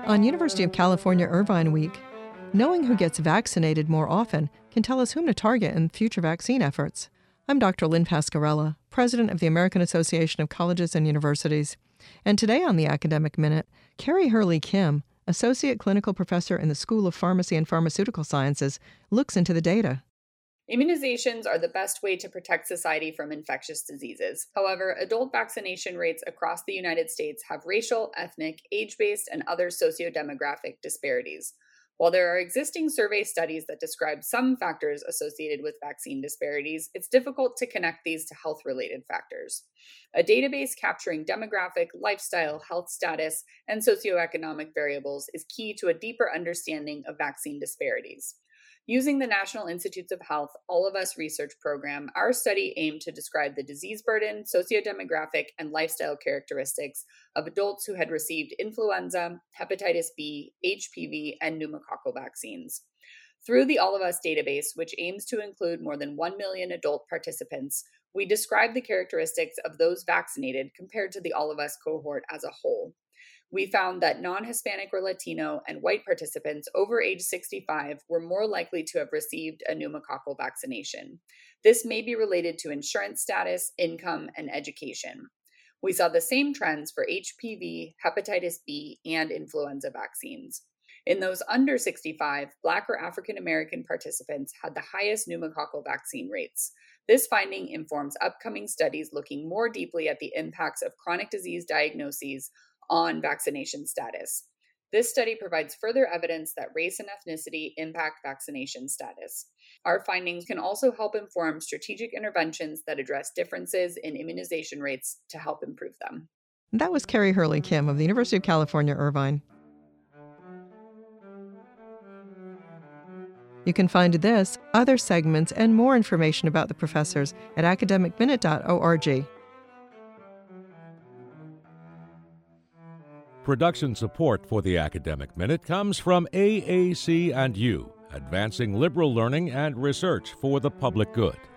On University of California Irvine Week, knowing who gets vaccinated more often can tell us whom to target in future vaccine efforts. I'm Dr. Lynn Pasquarella, president of the American Association of Colleges and Universities. And today on the Academic Minute, Carrie Hurley Kim, associate clinical professor in the School of Pharmacy and Pharmaceutical Sciences, looks into the data. Immunizations are the best way to protect society from infectious diseases. However, adult vaccination rates across the United States have racial, ethnic, age-based, and other sociodemographic disparities. While there are existing survey studies that describe some factors associated with vaccine disparities, it's difficult to connect these to health-related factors. A database capturing demographic, lifestyle, health status, and socioeconomic variables is key to a deeper understanding of vaccine disparities. Using the National Institutes of Health All of Us research program, our study aimed to describe the disease burden, sociodemographic, and lifestyle characteristics of adults who had received influenza, hepatitis B, HPV, and pneumococcal vaccines. Through the All of Us database, which aims to include more than 1 million adult participants, we described the characteristics of those vaccinated compared to the All of Us cohort as a whole. We found that non-Hispanic or Latino and white participants over age 65 were more likely to have received a pneumococcal vaccination. This may be related to insurance status, income, and education. We saw the same trends for HPV, hepatitis B, and influenza vaccines. In those under 65, Black or African American participants had the highest pneumococcal vaccine rates. This finding informs upcoming studies looking more deeply at the impacts of chronic disease diagnoses on vaccination status. This study provides further evidence that race and ethnicity impact vaccination status. Our findings can also help inform strategic interventions that address differences in immunization rates to help improve them. That was Carrie Hurley Kim of the University of California, Irvine. You can find this, other segments, and more information about the professors at academicminute.org. Production support for the Academic Minute comes from AAC&U, advancing liberal learning and research for the public good.